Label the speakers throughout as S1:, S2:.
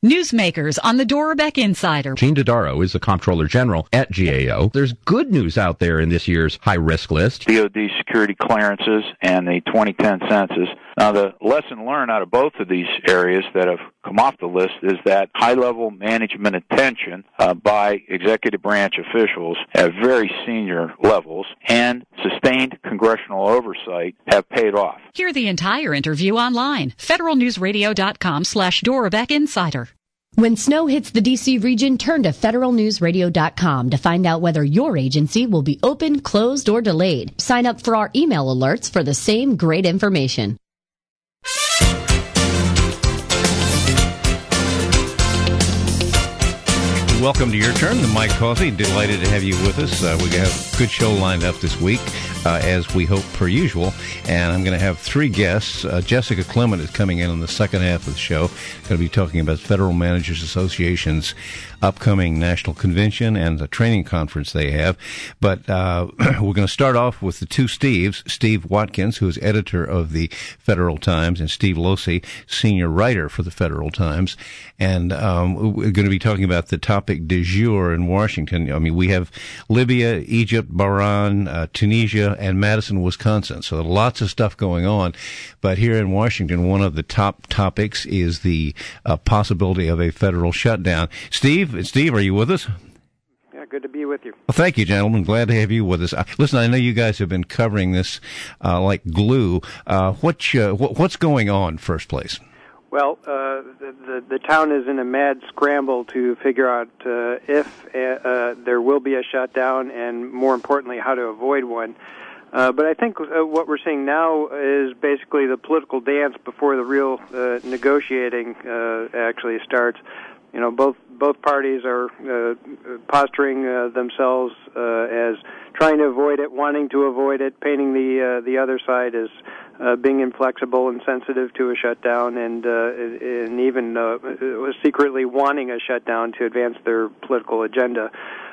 S1: Newsmakers on the Dora Beck Insider.
S2: Gene Dodaro is the Comptroller General at GAO. There's good news out there in this year's high-risk list.
S3: DoD security clearances and the 2010 census. Now, the lesson learned out of both of these areas that have come off the list is that high-level management attention by executive branch officials at very senior levels and sustained congressional oversight have paid off.
S1: Hear the entire interview online. federalnewsradio.com/Dora Beck Insider.
S4: When snow hits the D.C. region, turn to federalnewsradio.com to find out whether your agency will be open, closed, or delayed. Sign up for our email alerts for the same great information.
S5: Welcome to Your Turn. I'm Mike Causey. Delighted to have you with us. We have a good show lined up this week, as we hope per usual. And I'm going to have three guests. Jessica Clement is coming in on the second half of the show. Going to be talking about Federal Managers Association's upcoming national convention and the training conference they have. But we're going to start off with the two Steves, Steve Watkins, who is editor of the Federal Times, and Steve Losey, senior writer for the Federal Times. And we're going to be talking about the topic du jour in Washington. I mean, we have Libya, Egypt, Bahrain, Tunisia, and Madison, Wisconsin. So lots of stuff going on. But here in Washington, one of the top topics is the possibility of a federal shutdown. Steve, are you with us?
S6: Yeah, good to be with you.
S5: Well, thank you, gentlemen. Glad to have you with us. Listen, I know you guys have been covering this like glue. What's going on, first place?
S6: Well, the town is in a mad scramble to figure out if there will be a shutdown and, more importantly, how to avoid one. But I think what we're seeing now is basically the political dance before the real negotiating actually starts. You know, both parties are posturing themselves as trying to avoid it, wanting to avoid it, painting the other side as being inflexible and sensitive to a shutdown, and even secretly wanting a shutdown to advance their political agenda.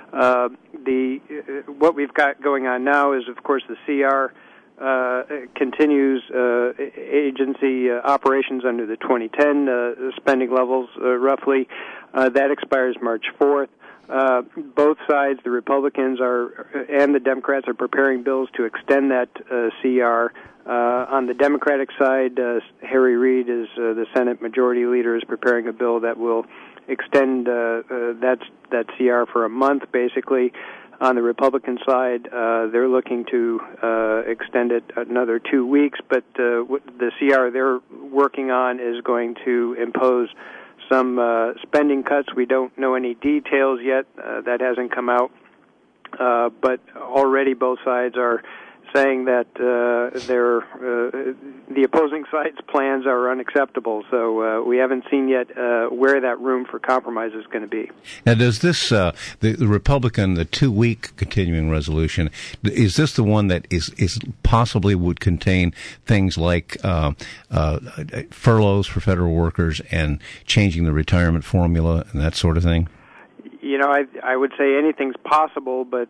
S6: What we've got going on now is, of course, the CR continues agency operations under the 2010 spending levels, roughly. That expires March 4th. Both sides, the Republicans and the Democrats, are preparing bills to extend that CR. On the Democratic side, Harry Reid, the Senate Majority Leader, is preparing a bill that will extend that CR for a month, basically. On the Republican side, they're looking to extend it another 2 weeks, but the CR they're working on is going to impose some spending cuts. We don't know any details yet. That hasn't come out. But already both sides are saying that the opposing side's plans are unacceptable. So we haven't seen yet where that room for compromise is going to be.
S5: Now, does this the Republican, the 2-week continuing resolution, is this the one that is possibly would contain things like furloughs for federal workers and changing the retirement formula and that sort of thing?
S6: You know, I would say anything's possible, but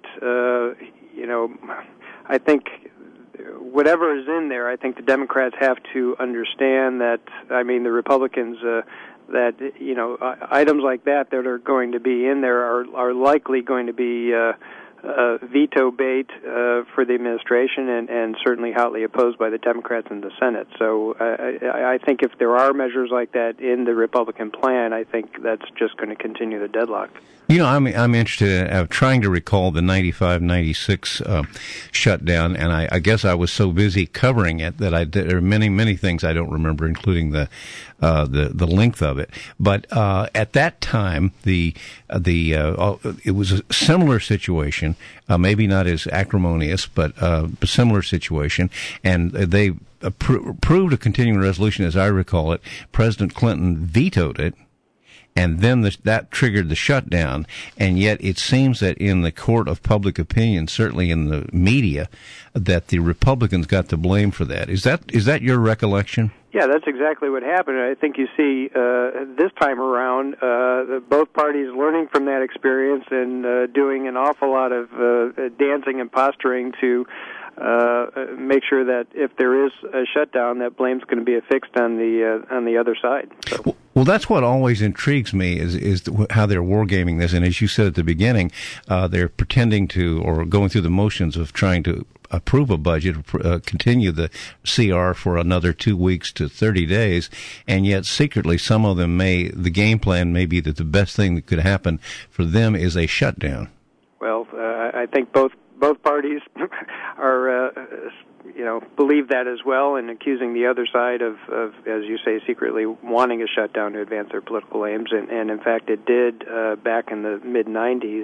S6: I think whatever is in there, I think the Democrats have to understand that, the Republicans, that, items like that are going to be in there are likely going to be veto bait for the administration and certainly hotly opposed by the Democrats in the Senate. So I think if there are measures like that in the Republican plan, I think that's just going to continue the deadlock.
S5: You know, I'm interested in trying to recall the 95-96 shutdown, and I guess I was so busy covering it that there are many things I don't remember, including the length of it. But at that time, it was a similar situation, maybe not as acrimonious, but a similar situation, and they approved a continuing resolution, as I recall it. President Clinton vetoed it. And then that triggered the shutdown, and yet it seems that in the court of public opinion, certainly in the media, that the Republicans got the blame for that. Is that your recollection?
S6: Yeah, that's exactly what happened. I think you see this time around both parties learning from that experience and doing an awful lot of dancing and posturing to make sure that if there is a shutdown, that blame's going to be affixed on the other side. So.
S5: Well, that's what always intrigues me is how they're wargaming this. And as you said at the beginning, they're pretending to, or going through the motions of trying to approve a budget, continue the CR for another 2 weeks to 30 days, and yet secretly some of them the game plan may be that the best thing that could happen for them is a shutdown.
S6: Well, I think both parties are, believe that as well, and accusing the other side of, as you say, secretly wanting a shutdown to advance their political aims. And in fact, it did back in the mid-'90s.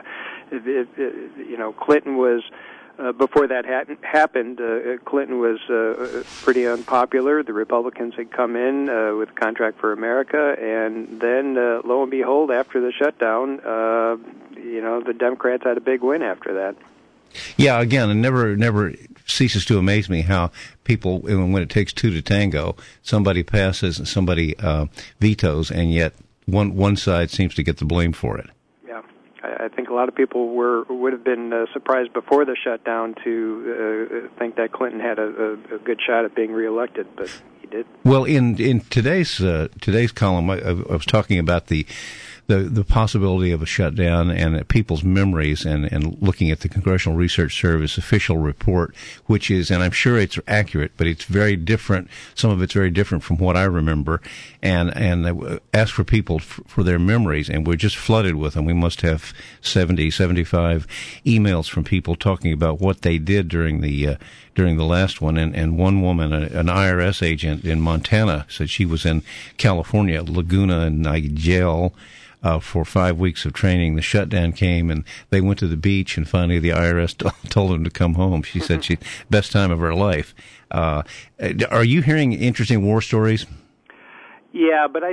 S6: Clinton was. Before that happened, Clinton was pretty unpopular. The Republicans had come in with Contract for America, and then, lo and behold, after the shutdown, the Democrats had a big win after that.
S5: Yeah, again, it never ceases to amaze me how people, when it takes two to tango, somebody passes and somebody vetoes, and yet one side seems to get the blame for it.
S6: I think a lot of people would have been surprised before the shutdown to think that Clinton had a good shot at being reelected, but he did.
S5: Well, in today's column, I was talking about the possibility of a shutdown and people's memories, and looking at the Congressional Research Service official report, which is, and I'm sure it's accurate, but it's very different. Some of it's very different from what I remember, and I asked for people for their memories, and we're just flooded with them. We must have 75 emails from people talking about what they did during the last one, and one woman, an IRS agent in Montana, said she was in California, Laguna and Niguel, for 5 weeks of training. The shutdown came, and they went to the beach, and finally the IRS told them to come home. She said best time of her life. Are you hearing interesting war stories?
S6: Yeah, but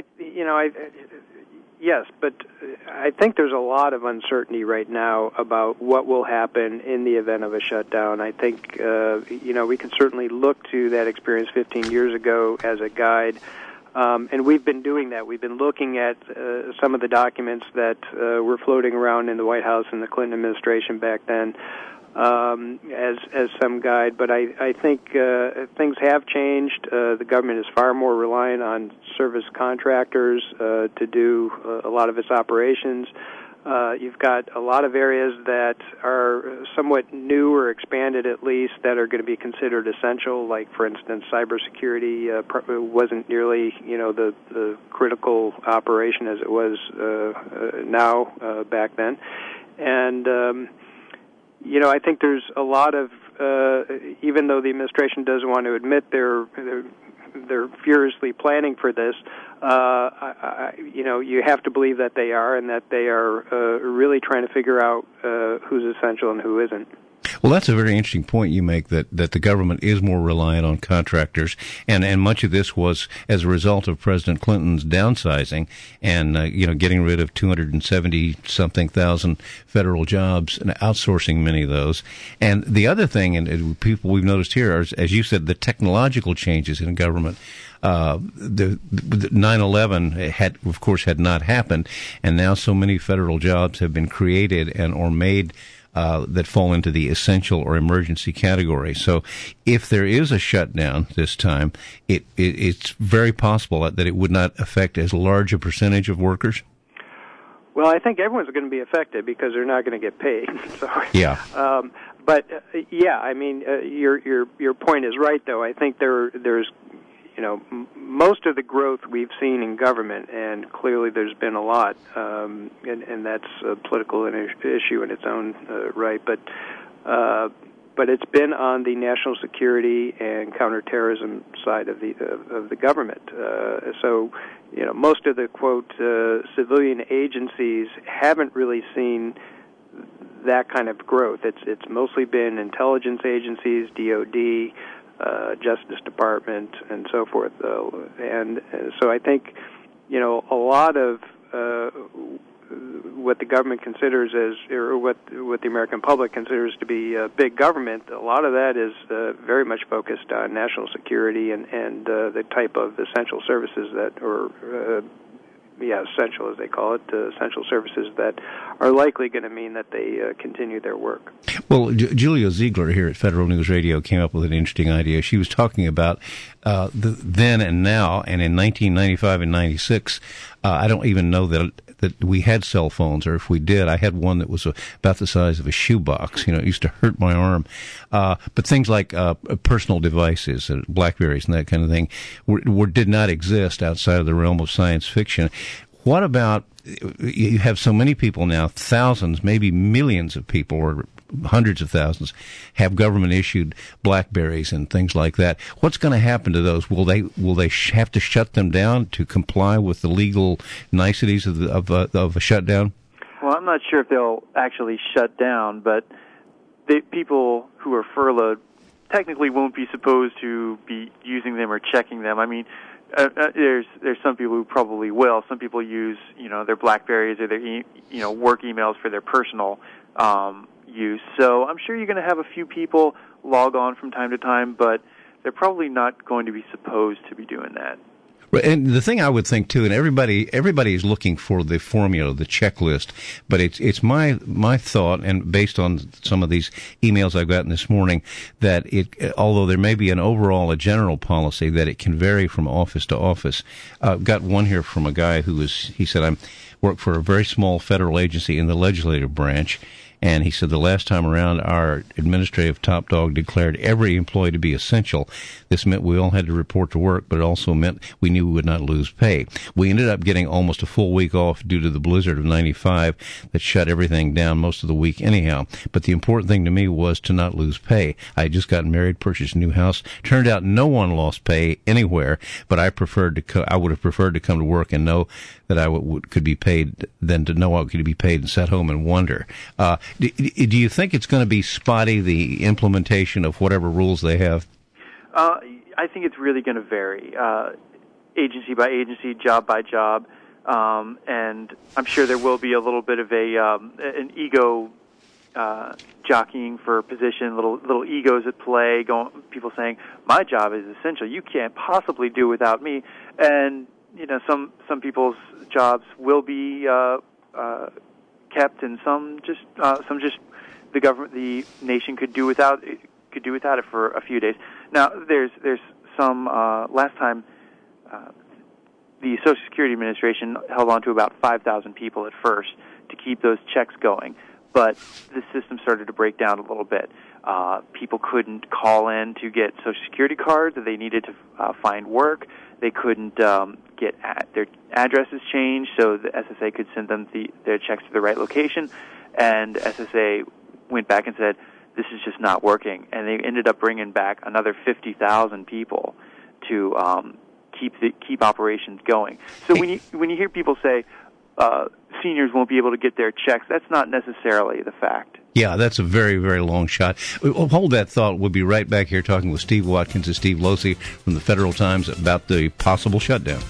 S6: yes, but I think there's a lot of uncertainty right now about what will happen in the event of a shutdown. I think, we can certainly look to that experience 15 years ago as a guide. And we've been doing that. We've been looking at some of the documents that were floating around in the White House and the Clinton administration back then as some guide. But I think things have changed. The government is far more reliant on service contractors to do a lot of its operations. You've got a lot of areas that are somewhat new or expanded, at least, that are going to be considered essential. Like, for instance, cybersecurity wasn't nearly, the critical operation as it was now back then. And, I think there's a lot of, even though the administration doesn't want to admit they're furiously planning for this, you have to believe that they are, and that they are really trying to figure out who's essential and who isn't.
S5: Well, that's a very interesting point you make, that the government is more reliant on contractors, and much of this was as a result of President Clinton's downsizing and getting rid of 270-something thousand federal jobs and outsourcing many of those. And the other thing, and people we've noticed here, are, as you said, the technological changes in government. The 9/11 had not happened, and now so many federal jobs have been created or made that fall into the essential or emergency category. So if there is a shutdown this time, it's very possible that it would not affect as large a percentage of workers.
S6: Well, I think everyone's going to be affected because they're not going to get paid. So,
S5: yeah.
S6: Your point is right, though. I think there's most of the growth we've seen in government, and clearly there's been a lot, and that's a political issue in its own right. But it's been on the national security and counterterrorism side of the government. So, most of the quote civilian agencies haven't really seen that kind of growth. It's mostly been intelligence agencies, DOD. Justice Department, and so forth. And so I think, a lot of what the government considers or what the American public considers to be big government, a lot of that is very much focused on national security and the type of essential services that essential, as they call it, essential services that are likely going to mean that they continue their work.
S5: Well, Julia Ziegler here at Federal News Radio came up with an interesting idea. She was talking about the then and now, and in 1995 and 96, I don't even know that we had cell phones, or if we did, I had one that was about the size of a shoebox. It used to hurt my arm. But things like personal devices, BlackBerries and that kind of thing, did not exist outside of the realm of science fiction. What about, you have so many people now, thousands, maybe millions of people, or hundreds of thousands, have government-issued BlackBerries and things like that. What's going to happen to those? Will they have to shut them down to comply with the legal niceties of a shutdown?
S7: Well, I'm not sure if they'll actually shut down, but people who are furloughed technically won't be supposed to be using them or checking them. I mean, there's some people who probably will. Some people use their BlackBerries or their work emails for their personal use. So I'm sure you're going to have a few people log on from time to time, but they're probably not going to be supposed to be doing that.
S5: And the thing I would think too, and everybody is looking for the formula, the checklist, but it's my thought, and based on some of these emails I've gotten this morning, that although there may be a general policy, that it can vary from office to office. Got one here from a guy he said, I work for a very small federal agency in the legislative branch. And he said the last time around, our administrative top dog declared every employee to be essential. This meant we all had to report to work, but it also meant we knew we would not lose pay. We ended up getting almost a full week off due to the blizzard of 95 that shut everything down most of the week anyhow. But the important thing to me was to not lose pay. I had just gotten married, purchased a new house. Turned out no one lost pay anywhere, but I would have preferred to come to work and know that I could be paid than to know I could be paid and sat home and wonder. Do you think it's going to be spotty, the implementation of whatever rules they have?
S7: I think it's really going to vary, agency by agency, job by job, and I'm sure there will be a little bit of an ego jockeying for position, little egos at play. People saying, "My job is essential. You can't possibly do without me," and some people's jobs will be kept, and some just the government, the nation could do without it for a few days. Now, there's some last time the Social Security Administration held on to about 5,000 people at first to keep those checks going, but the system started to break down a little bit. People couldn't call in to get Social Security cards. They needed to find work. They couldn't get their addresses changed so the SSA could send them their checks to the right location. And SSA went back and said, this is just not working. And they ended up bringing back another 50,000 people to keep operations going. So when you hear people say seniors won't be able to get their checks, that's not necessarily the fact.
S5: Yeah, that's a very, very long shot. Hold that thought. We'll be right back here talking with Steve Watkins and Steve Losey from the Federal Times about the possible shutdown.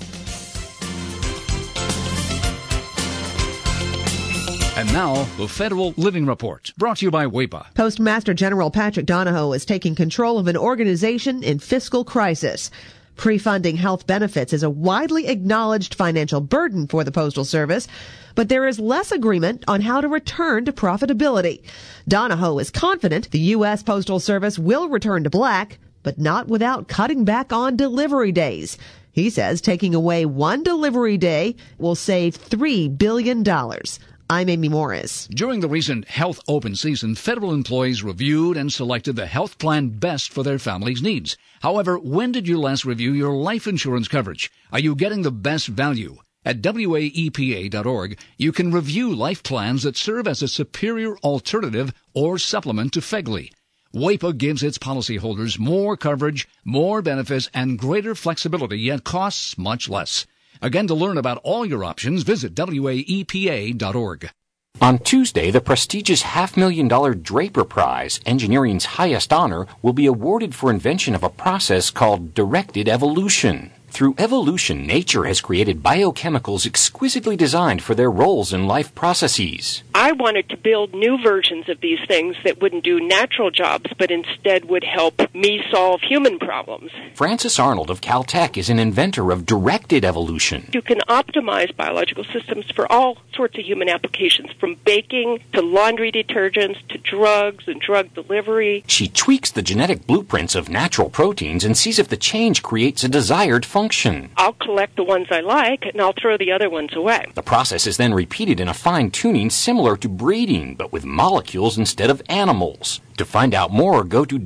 S8: And now, the Federal Living Report, brought to you by WEPA.
S9: Postmaster General Patrick Donahoe is taking control of an organization in fiscal crisis. Pre-funding health benefits is a widely acknowledged financial burden for the Postal Service, but there is less agreement on how to return to profitability. Donahoe is confident the U.S. Postal Service will return to black, but not without cutting back on delivery days. He says taking away one delivery day will save $3 billion. I'm Amy Morris.
S8: During the recent health open season, federal employees reviewed and selected the health plan best for their family's needs. However, when did you last review your life insurance coverage? Are you getting the best value? At WAEPA.org, you can review life plans that serve as a superior alternative or supplement to FEGLI. WEPA gives its policyholders more coverage, more benefits, and greater flexibility, yet costs much less. Again, to learn about all your options, visit WAEPA.org.
S10: On Tuesday, the prestigious $500,000 Draper Prize, engineering's highest honor, will be awarded for invention of a process called directed evolution. Through evolution, nature has created biochemicals exquisitely designed for their roles in life processes.
S11: I wanted to build new versions of these things that wouldn't do natural jobs, but instead would help me solve human problems.
S10: Francis Arnold of Caltech is an inventor of directed evolution.
S11: You can optimize biological systems for all sorts of human applications, from baking to laundry detergents to drugs and drug delivery.
S10: She tweaks the genetic blueprints of natural proteins and sees if the change creates a desired function.
S11: I'll collect the ones I like, and I'll throw the other ones away.
S10: The process is then repeated in a fine-tuning similar to breeding, but with molecules instead of animals. To find out more, go to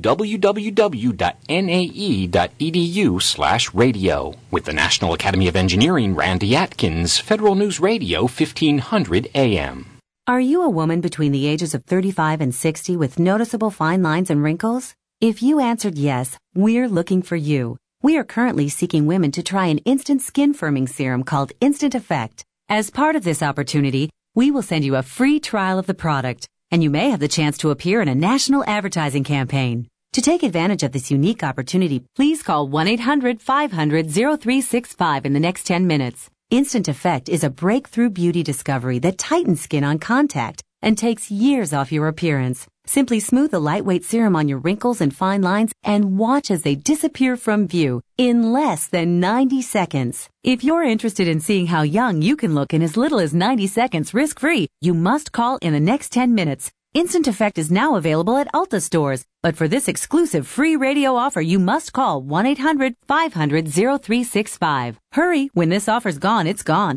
S10: www.nae.edu/radio. With the National Academy of Engineering, Randy Atkins, Federal News Radio, 1500 AM.
S12: Are you a woman between the ages of 35 and 60 with noticeable fine lines and wrinkles? If you answered yes, we're looking for you. We are currently seeking women to try an instant skin firming serum called Instant Effect. As part of this opportunity, we will send you a free trial of the product, and you may have the chance to appear in a national advertising campaign. To take advantage of this unique opportunity, please call 1-800-500-0365 in the next 10 minutes. Instant Effect is a breakthrough beauty discovery that tightens skin on contact and takes years off your appearance. Simply smooth a lightweight serum on your wrinkles and fine lines and watch as they disappear from view in less than 90 seconds. If you're interested in seeing how young you can look in as little as 90 seconds risk-free, you must call in the next 10 minutes. Instant Effect is now available at Ulta stores, but for this exclusive free radio offer, you must call 1-800-500-0365. Hurry, when this offer's gone, it's gone.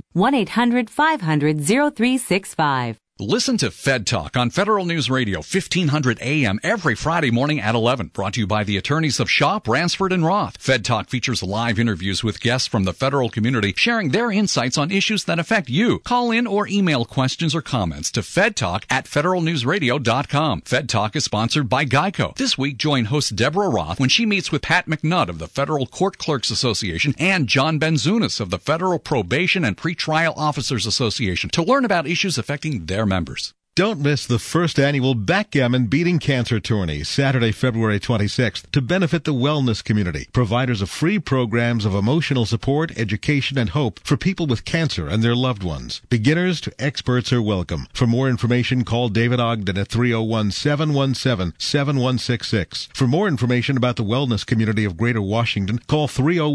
S12: 1-800-500-0365.
S13: Listen to Fed Talk on Federal News Radio, 1500 AM, every Friday morning at 11. Brought to you by the attorneys of Shaw, Bransford, and Roth. Fed Talk features live interviews with guests from the federal community, sharing their insights on issues that affect you. Call in or email questions or comments to fedtalk@federalnewsradio.com. Fed Talk is sponsored by Geico. This week, join host Deborah Roth when she meets with Pat McNutt of the Federal Court Clerks Association and John Benzunas of the Federal Probation and Pretrial Officers Association to learn about issues affecting their members.
S14: Don't miss the first annual Backgammon Beating Cancer Tourney, Saturday, February 26th, to benefit the wellness community. Providers of free programs of emotional support, education, and hope for people with cancer and their loved ones. Beginners to experts are welcome. For more information, call David Ogden at 301-717-7166. For more information about the wellness community of Greater Washington, call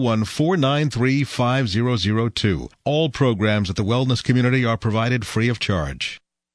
S14: 301-493-5002. All programs at the wellness community are provided free of charge.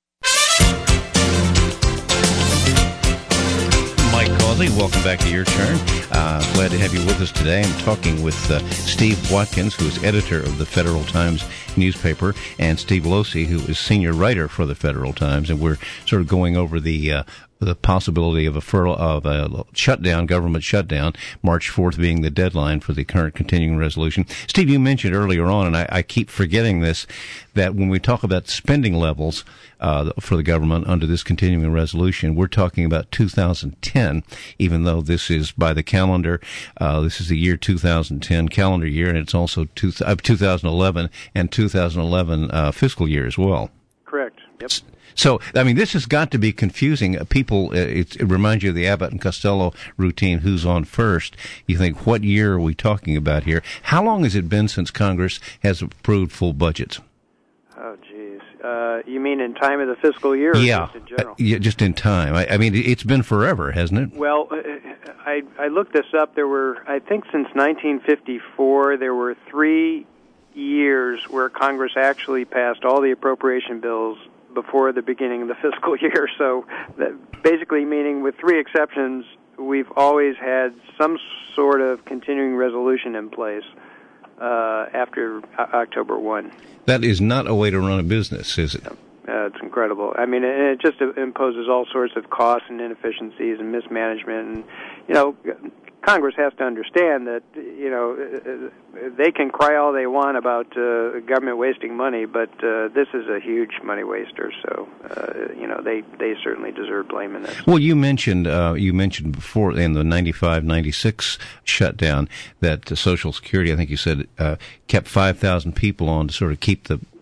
S5: Mike Causey, welcome back to your turn. Glad to have you with us today. I'm talking with Steve Watkins, who is editor of the Federal Times newspaper, and Steve Losey, who is senior writer for the Federal Times, and we're sort of going over the possibility of a shutdown, government shutdown, March 4th being the deadline for the current continuing resolution. Steve, you mentioned earlier on, and I keep forgetting this, that when we talk about spending levels for the government under this continuing resolution, we're talking about 2010, even though this is by the calendar. This is the year 2010 calendar year, and it's also 2011 and 2011 fiscal year as well.
S6: Correct. Yep.
S5: So, I mean, this has got to be confusing. People, it reminds you of the Abbott and Costello routine, who's on first. You think, what year are we talking about here? How long has it been since Congress has approved full budgets?
S6: Oh, geez. You mean in time of the fiscal year or just in general?
S5: Yeah, just in time. I mean, it's been forever, hasn't it?
S6: Well, I looked this up. There were, I think since 1954, there were 3 years where Congress actually passed all the appropriation bills before the beginning of the fiscal year. So that basically meaning, with 3 exceptions, we've always had some sort of continuing resolution in place after October 1.
S5: That is not a way to run a business, is it?
S6: It's incredible. I mean, it just imposes all sorts of costs and inefficiencies and mismanagement. And, Congress has to understand that, they can cry all they want about government wasting money, but this is a huge money waster. So, they certainly deserve blame in this.
S5: Well, you mentioned before in the 95-96 shutdown that Social Security, I think you said, kept 5,000 people on to sort of keep the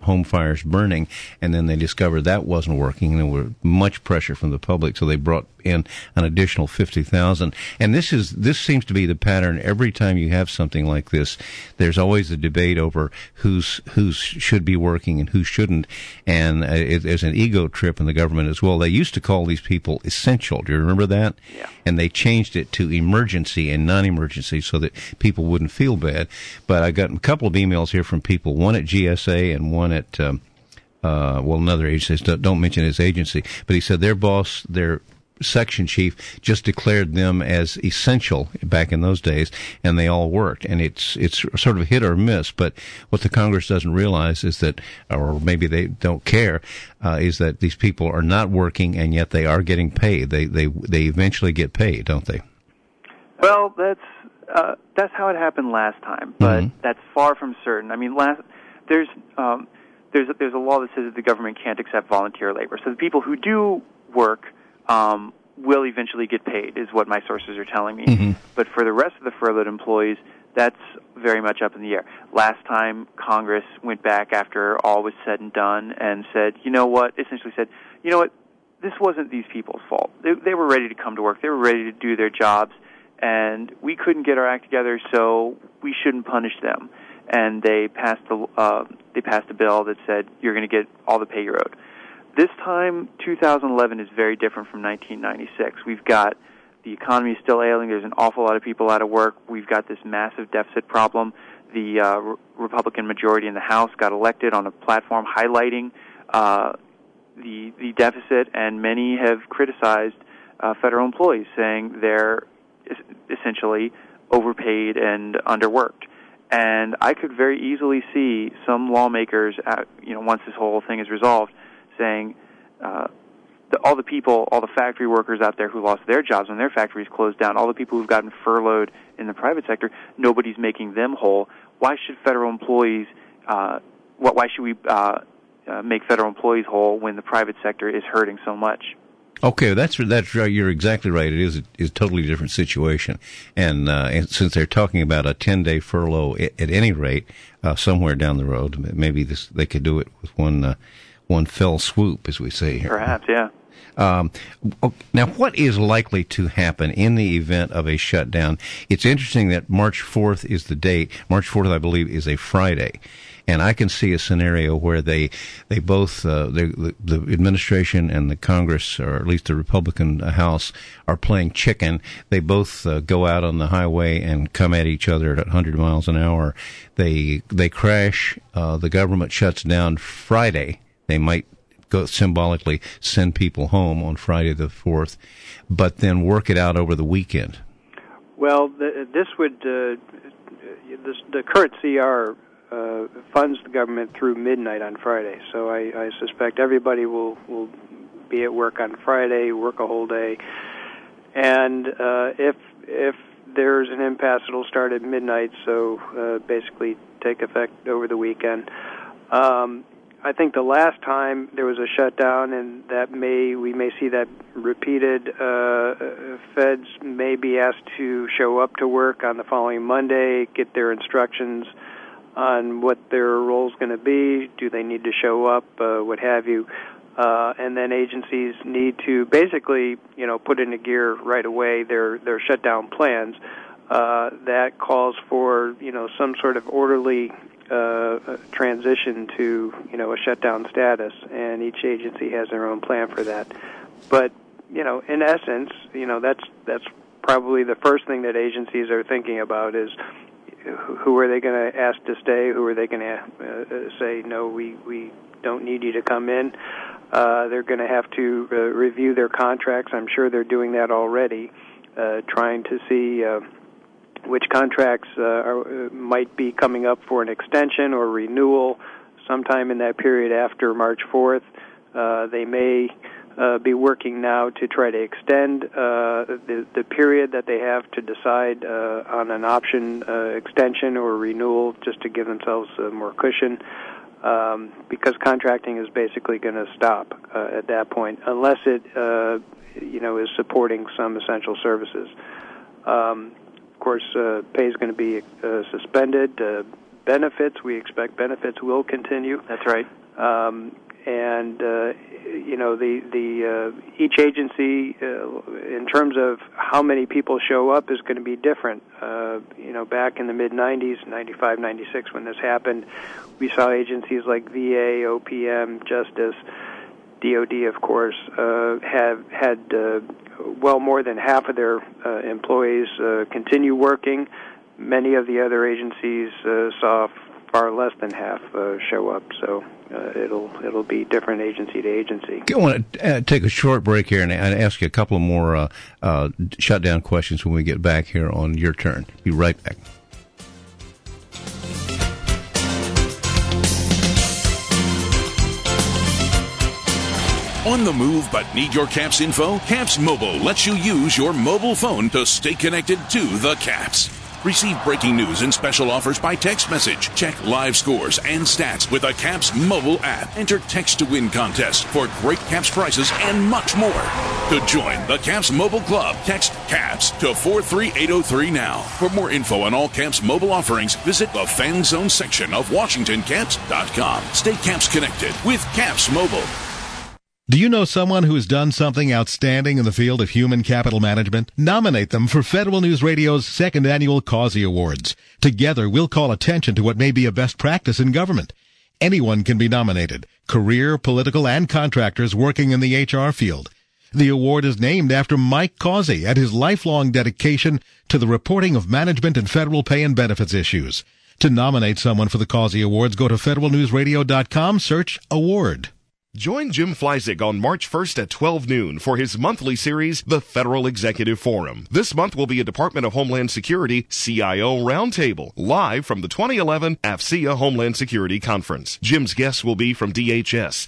S5: home fires burning, and then they discovered that wasn't working, and there was much pressure from the public, so they brought in an additional 50,000. And this seems to be the pattern every time you have something like this. There's always a debate over who's should be working and who shouldn't, and there's an ego trip in the government as well. They used to call these people essential. Do you remember that?
S7: Yeah.
S5: And they changed it to emergency and non-emergency so that people wouldn't feel bad. But I got a couple of emails here from people, one at GSA and one at another agency. Don't mention his agency, but he said their boss, their section chief, just declared them as essential back in those days, and they all worked. And it's sort of a hit or miss. But what the Congress doesn't realize is that, or maybe they don't care, is that these people are not working, and yet they are getting paid. They eventually get paid, don't they?
S7: Well, that's how it happened last time, but that's far from certain. I mean, there's a law that says that the government can't accept volunteer labor. So the people who do work will eventually get paid, is what my sources are telling me. But for the rest of the furloughed employees, that's very much up in the air. Last time, Congress went back after all was said and done and said, essentially said, this wasn't these people's fault. They were ready to come to work. They were ready to do their jobs, and we couldn't get our act together, so we shouldn't punish them. And they passed a bill that said you're going to get all the pay you're owed. This time, 2011 is very different from 1996. We've got the economy is still ailing. There's an awful lot of people out of work. We've got this massive deficit problem. The Republican majority in the House got elected on a platform highlighting the deficit, and many have criticized federal employees, saying they're essentially overpaid and underworked. And I could very easily see some lawmakers, once this whole thing is resolved, saying all the factory workers out there who lost their jobs when their factories closed down, all the people who've gotten furloughed in the private sector, nobody's making them whole. Why should federal employees? Why should we make federal employees whole when the private sector is hurting so much?
S5: Okay, that's right. You're exactly right. It is a totally different situation, and since they're talking about a 10-day furlough at any rate, somewhere down the road, maybe they could do it with one fell swoop, as we say here.
S7: Perhaps, yeah.
S5: Now, what is likely to happen in the event of a shutdown? It's interesting that March 4th is the date. March 4th, I believe, is a Friday. And I can see a scenario where they both, the administration and the Congress, or at least the Republican House, are playing chicken. They both go out on the highway and come at each other at 100 miles an hour. They crash. The government shuts down Friday. They might go symbolically send people home on Friday the 4th, but then work it out over the weekend.
S6: Well, the current CR funds the government through midnight on Friday, so I suspect everybody will be at work on Friday, work a whole day, and if there's an impasse, it'll start at midnight, so basically take effect over the weekend. I think the last time there was a shutdown, and we may see that repeated. Feds may be asked to show up to work on the following Monday, get their instructions on what their role's going to be. Do they need to show up? What have you? And then agencies need to basically, put into gear right away their shutdown plans. That calls for, some sort of orderly transition to, a shutdown status, and each agency has their own plan for that. But, in essence, that's probably the first thing that agencies are thinking about is who are they going to ask to stay? Who are they going to say, no, we don't need you to come in? They're going to have to review their contracts. I'm sure they're doing that already, trying to see which contracts might be coming up for an extension or renewal sometime in that period after March 4th. They may be working now to try to extend the period that they have to decide on an option extension or renewal, just to give themselves more cushion, because contracting is basically going to stop at that point, unless it is supporting some essential services. Of course, pay is going to be suspended. benefits. We expect benefits will continue.
S7: That's right.
S6: Each agency, in terms of how many people show up, is going to be different. Back in the mid-'90s, 95, 96, when this happened, we saw agencies like VA, OPM, Justice, DOD, of course, had well more than half of their employees continue working. Many of the other agencies saw far less than half show up. So it'll be different agency to agency.
S5: I want to take a short break here and ask you a couple more shutdown questions when we get back here on Your Turn. Be right back.
S15: On the move but need your CAPS info? CAPS Mobile lets you use your mobile phone to stay connected to the CAPS. Receive breaking news and special offers by text message. Check live scores and stats with a CAPS mobile app. Enter text-to-win contests for great CAPS prizes and much more. To join the CAPS Mobile Club, text CAPS to 43803 now. For more info on all CAPS mobile offerings, visit the Fan Zone section of WashingtonCaps.com. Stay CAPS connected with CAPS Mobile.
S14: Do you know someone who has done something outstanding in the field of human capital management? Nominate them for Federal News Radio's second annual Causey Awards. Together, we'll call attention to what may be a best practice in government. Anyone can be nominated, career, political, and contractors working in the HR field. The award is named after Mike Causey and his lifelong dedication to the reporting of management and federal pay and benefits issues. To nominate someone for the Causey Awards, go to federalnewsradio.com, search award.
S16: Join Jim Fleisig on March 1st at 12 noon for his monthly series, The Federal Executive Forum. This month will be a Department of Homeland Security CIO Roundtable, live from the 2011 AFCEA Homeland Security Conference. Jim's guests will be from DHS,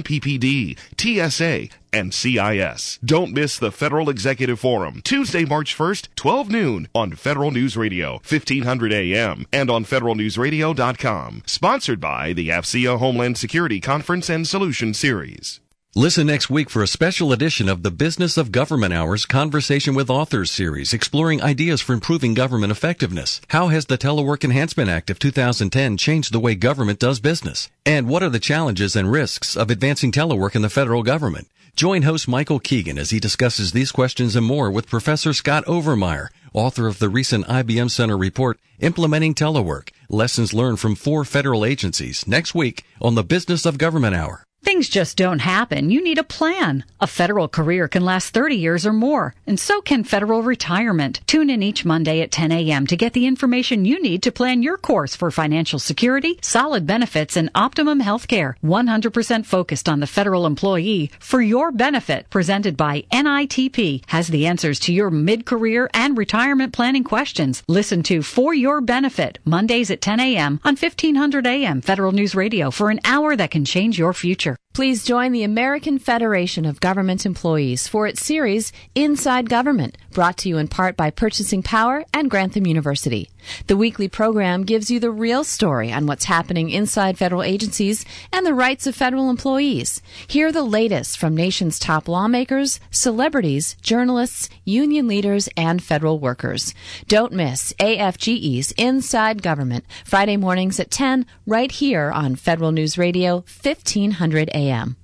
S16: NPPD, TSA, and CIS. Don't miss the Federal Executive Forum, Tuesday, March 1st, 12 noon on Federal News Radio, 1500 AM, and on federalnewsradio.com. Sponsored by the AFCEA Homeland Security Conference and Solution Series.
S17: Listen next week for a special edition of the Business of Government Hours Conversation with Authors series, exploring ideas for improving government effectiveness. How has the Telework Enhancement Act of 2010 changed the way government does business? And what are the challenges and risks of advancing telework in the federal government? Join host Michael Keegan as he discusses these questions and more with Professor Scott Overmeyer, author of the recent IBM Center report, Implementing Telework, Lessons Learned from 4 Federal Agencies, next week on the Business of Government Hour.
S1: Things just don't happen. You need a plan. A federal career can last 30 years or more, and so can federal retirement. Tune in each Monday at 10 a.m. to get the information you need to plan your course for financial security, solid benefits, and optimum health care. 100% focused on the federal employee for your benefit. Presented by NITP has the answers to your mid-career and retirement planning questions. Listen to For Your Benefit, Mondays at 10 a.m. on 1500 a.m. Federal News Radio for an hour that can change your future.
S18: Please join the American Federation of Government Employees for its series, Inside Government, brought to you in part by Purchasing Power and Grantham University. The weekly program gives you the real story on what's happening inside federal agencies and the rights of federal employees. Hear the latest from nation's top lawmakers, celebrities, journalists, union leaders, and federal workers. Don't miss AFGE's Inside Government, Friday mornings at 10, right here on Federal News Radio, 1500 AM.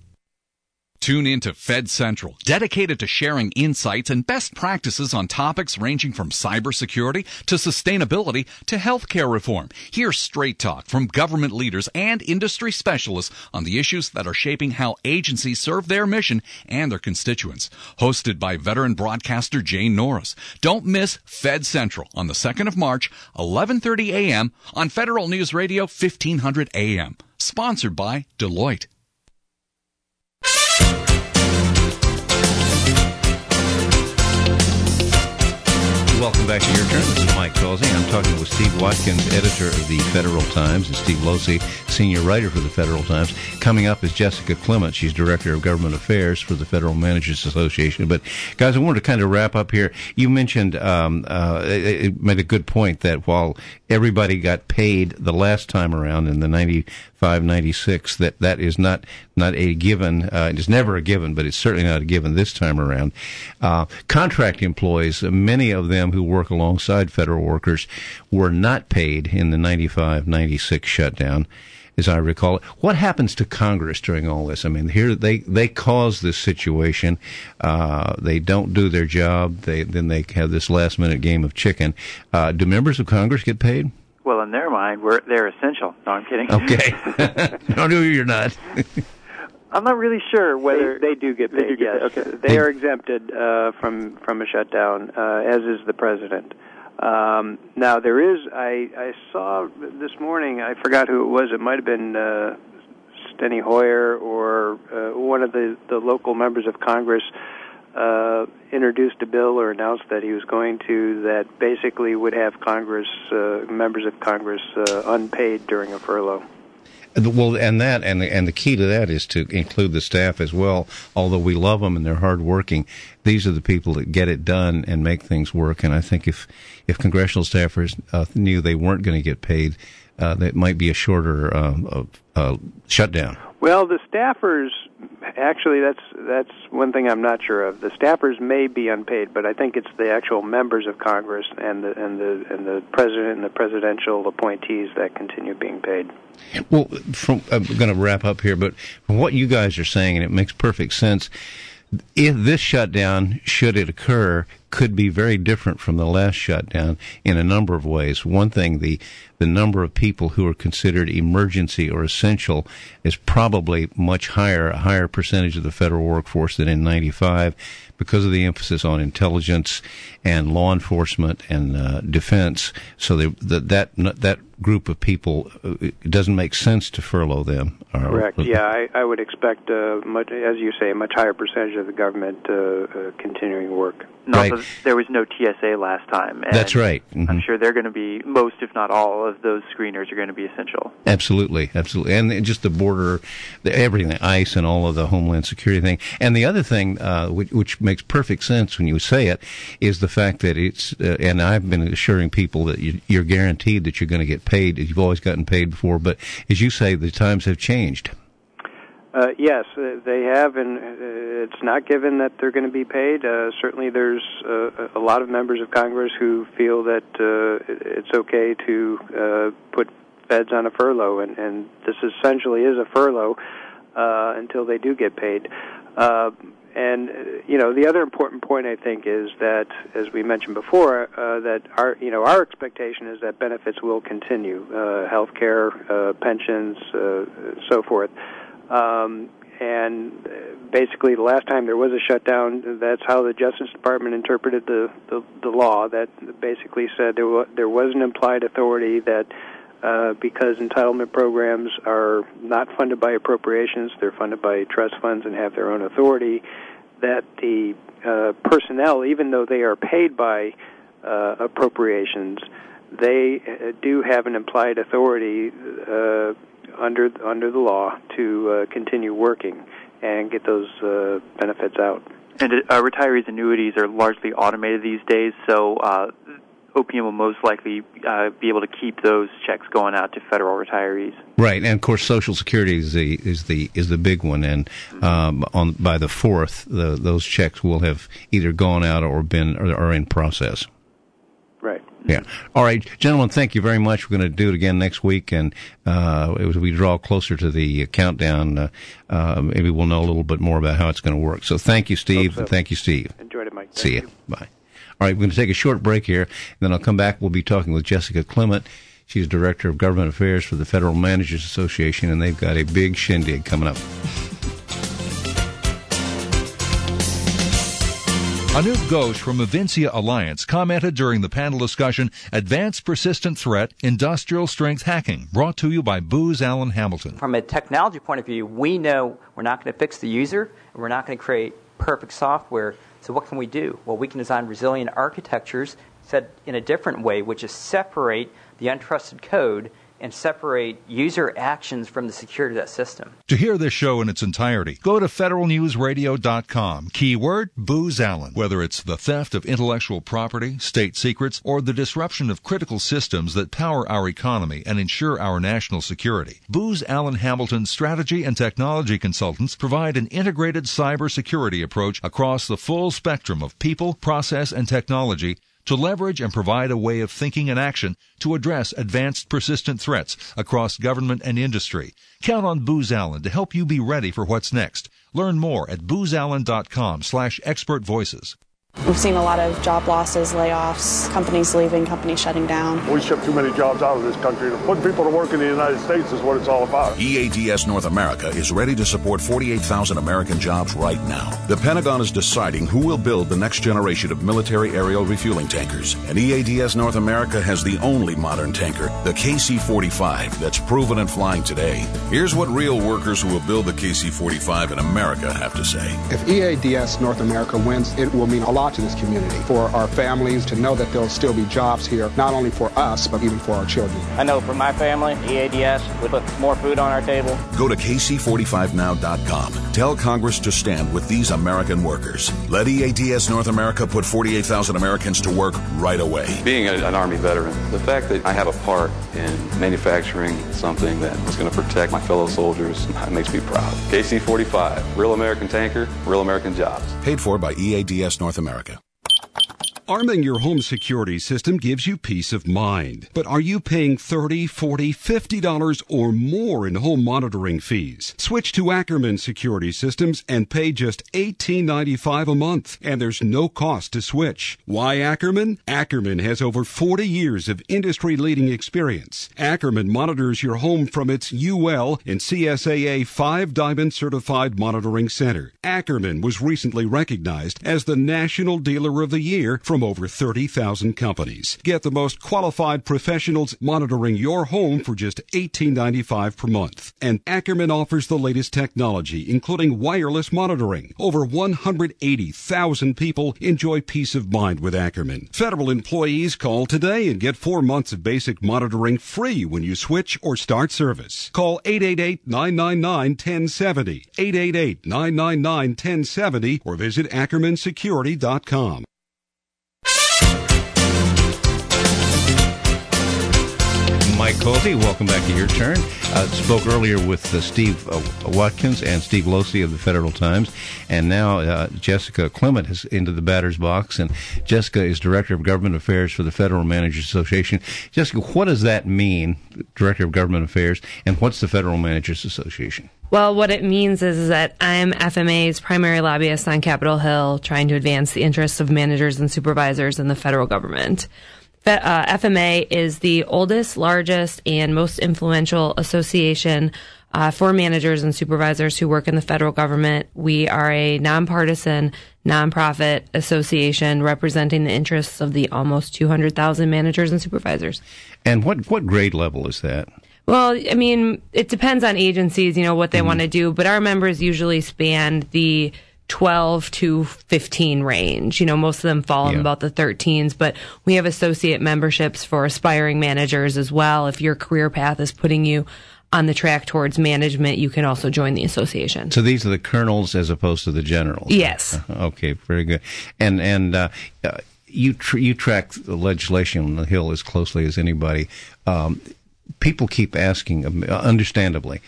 S13: Tune in to Fed Central, dedicated to sharing insights and best practices on topics ranging from cybersecurity to sustainability to healthcare reform. Hear straight talk from government leaders and industry specialists on the issues that are shaping how agencies serve their mission and their constituents. Hosted by veteran broadcaster Jane Norris. Don't miss Fed Central on the 2nd of March, 11:30 a.m. on Federal News Radio, 1500 a.m. Sponsored by Deloitte.
S5: Welcome back to Your Turn. This is Mike Causey. I'm talking with Steve Watkins, editor of the Federal Times, and Steve Losey, senior writer for the Federal Times. Coming up is Jessica Clement. She's director of government affairs for the Federal Managers Association. But, guys, I wanted to kind of wrap up here. You mentioned, it made a good point that while everybody got paid the last time around in the 95-96, that is not a given. It is never a given, but it's certainly not a given this time around. Contract employees, many of them them who work alongside federal workers were not paid in the 95-96 shutdown, as I recall it. What happens to Congress during all this? I mean, here they cause this situation. They don't do their job. Then they have this last-minute game of chicken. Do members of Congress get paid?
S7: Well, in their mind, they're essential. No, I'm kidding.
S5: Okay. No, you're not.
S7: I'm not really sure whether
S6: they do get paid. Yes, okay. They are exempted from a shutdown, as is the president. Now there is. I saw this morning. I forgot who it was. It might have been Steny Hoyer or one of the local members of Congress. Introduced a bill or announced that he was going to, that basically would have members of Congress unpaid during a furlough.
S5: Well, and the key to that is to include the staff as well. Although we love them and they're hardworking, these are the people that get it done and make things work. And I think if congressional staffers knew they weren't going to get paid, that might be a shorter shutdown.
S6: Well, the staffers, actually, that's one thing I'm not sure of. The staffers may be unpaid, but I think it's the actual members of Congress and the president and the presidential appointees that continue being paid.
S5: Well, I'm going to wrap up here, but from what you guys are saying, and it makes perfect sense, if this shutdown, should it occur, could be very different from the last shutdown in a number of ways. One thing, the number of people who are considered emergency or essential is probably much higher, a higher percentage of the federal workforce than in 95, because of the emphasis on intelligence and law enforcement and defense. So that group of people, it doesn't make sense to furlough them.
S6: Correct. Yeah, I would expect, much, as you say, a much higher percentage of the government continuing work.
S7: Right. Also, there was no TSA last time. And
S5: that's right. Mm-hmm.
S7: I'm sure they're going to be, most if not all of those screeners are going to be essential.
S5: Absolutely. And just the border, everything, the ICE and all of the Homeland Security thing. And the other thing, which makes perfect sense when you say it, is the fact that it's, and I've been assuring people that you're guaranteed that you're going to get paid. You've always gotten paid before, but as you say, the times have changed.
S6: Yes, they have, and it's not given that they're going to be paid. Certainly there's a lot of members of Congress who feel that it's okay to put feds on a furlough, and this essentially is a furlough until they do get paid. And, the other important point, I think, is that, as we mentioned before, that our expectation is that benefits will continue, health care, pensions, so forth. And basically, the last time there was a shutdown, that's how the Justice Department interpreted the law. That basically said there was an implied authority that because entitlement programs are not funded by appropriations, they're funded by trust funds and have their own authority, that the personnel, even though they are paid by appropriations, they do have an implied authority under the law to continue working and get those benefits out.
S7: And retirees' annuities are largely automated these days, so OPM will most likely be able to keep those checks going out to federal retirees.
S5: Right, and of course, Social Security is the big one, and by the 4th, those checks will have either gone out or are in process.
S6: Right.
S5: Yeah. All right, gentlemen, thank you very much. We're going to do it again next week, and as we draw closer to the countdown, maybe we'll know a little bit more about how it's going to work. So thank you, Steve, and thank you, Steve.
S6: Enjoyed it, Mike.
S5: See you. Bye. All right, we're going to take a short break here, and then I'll come back. We'll be talking with Jessica Clement. She's Director of Government Affairs for the Federal Managers Association, and they've got a big shindig coming up.
S13: Anoop Ghosh from Avincia Alliance commented during the panel discussion, Advanced Persistent Threat, Industrial Strength Hacking, brought to you by Booz Allen Hamilton.
S19: From a technology point of view, we know we're not going to fix the user, and we're not going to create perfect software. So what can we do? Well, we can design resilient architectures said in a different way, which is separate the untrusted code and separate user actions from the security of that system.
S13: To hear this show in its entirety, go to federalnewsradio.com. Keyword, Booz Allen. Whether it's the theft of intellectual property, state secrets, or the disruption of critical systems that power our economy and ensure our national security, Booz Allen Hamilton's strategy and technology consultants provide an integrated cybersecurity approach across the full spectrum of people, process, and technology
S20: to leverage and provide a way of thinking and action to address advanced persistent threats across government and industry. Count on Booz Allen to help you be ready for what's next. Learn more at boozallen.com/expertvoices.
S21: We've seen a lot of job losses, layoffs, companies leaving, companies shutting down.
S22: We ship too many jobs out of this country. Putting people to work in the United States is what it's all about.
S15: EADS North America is ready to support 48,000 American jobs right now. The Pentagon is deciding who will build the next generation of military aerial refueling tankers. And EADS North America has the only modern tanker, the KC-45, that's proven and flying today. Here's what real workers who will build the KC-45 in America have to say.
S23: If EADS North America wins, it will mean a lot to this community, for our families to know that there'll still be jobs here, not only for us, but even for our children.
S24: I know for my family, EADS would put more food on our table.
S15: Go to KC45now.com. Tell Congress to stand with these American workers. Let EADS North America put 48,000 Americans to work right away.
S25: Being an Army veteran, the fact that I have a part in manufacturing something that is going to protect my fellow soldiers, it makes me proud. KC-45, real American tanker, real American jobs.
S15: Paid for by EADS North America.
S26: Arming your home security system gives you peace of mind. But are you paying $30, $40, $50 or more in home monitoring fees? Switch to Ackerman Security Systems and pay just $18.95 a month. And there's no cost to switch. Why Ackerman? Ackerman has over 40 years of industry-leading experience. Ackerman monitors your home from its UL and CSAA 5-Diamond Certified Monitoring Center. Ackerman was recently recognized as the National Dealer of the Year from over 30,000 companies. Get the most qualified professionals monitoring your home for just $18.95 per month. And Ackerman offers the latest technology, including wireless monitoring. Over 180,000 people enjoy peace of mind with Ackerman. Federal employees call today and get 4 months of basic monitoring free when you switch or start service. Call 888-999-1070, 888-999-1070, or visit AckermanSecurity.com.
S5: Mike Causey, welcome back to Your Turn. Spoke earlier with Steve Watkins and Steve Losey of the Federal Times, and now Jessica Clement is into the batter's box, and Jessica is Director of Government Affairs for the Federal Managers Association. Jessica, what does that mean, Director of Government Affairs, and what's the Federal Managers Association?
S27: Well, what it means is that I'm FMA's primary lobbyist on Capitol Hill, trying to advance the interests of managers and supervisors in the federal government. FMA is the oldest, largest, and most influential association for managers and supervisors who work in the federal government. We are a nonpartisan, nonprofit association representing the interests of the almost 200,000 managers and supervisors.
S5: And what grade level is that?
S27: Well, I mean, it depends on agencies, what they want to do, but our members usually span the 12 to 15 range. Most of them fall in about the 13s, but we have associate memberships for aspiring managers as well. If your career path is putting you on the track towards management, you can also join the association.
S5: So these are the colonels as opposed to the generals?
S27: Yes.
S5: Okay, very good. And you track the legislation on the Hill as closely as anybody. People keep asking, understandably,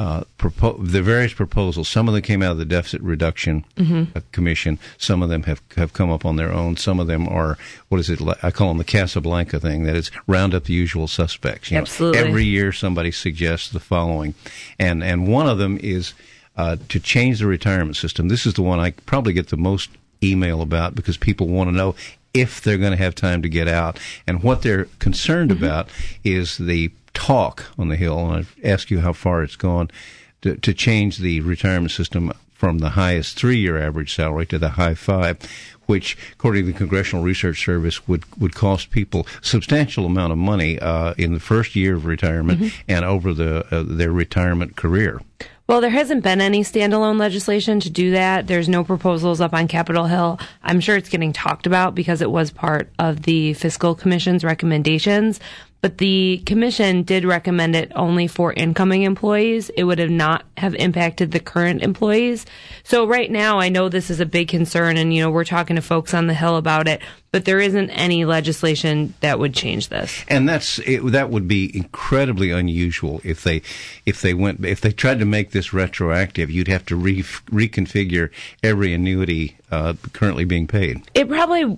S5: the various proposals. Some of them came out of the Deficit Reduction Commission. Some of them have come up on their own. Some of them are, I call them the Casablanca thing, that is round up the usual suspects.
S27: Absolutely.
S5: Every year somebody suggests the following. And one of them is to change the retirement system. This is the one I probably get the most email about because people want to know if they're going to have time to get out. And what they're concerned about is the talk on the Hill, and I've asked you how far it's gone, to change the retirement system from the highest 3-year average salary to the high 5, which, according to the Congressional Research Service, would cost people a substantial amount of money in the first year of retirement and over their retirement career.
S27: Well, there hasn't been any standalone legislation to do that. There's no proposals up on Capitol Hill. I'm sure it's getting talked about because it was part of the Fiscal Commission's recommendations. But the commission did recommend it only for incoming employees. It would not have impacted the current employees. So right now, I know this is a big concern, and we're talking to folks on the Hill about it. But there isn't any legislation that would change this.
S5: And that would be incredibly unusual if they tried to make this retroactive. You'd have to reconfigure every annuity currently being paid.
S27: It probably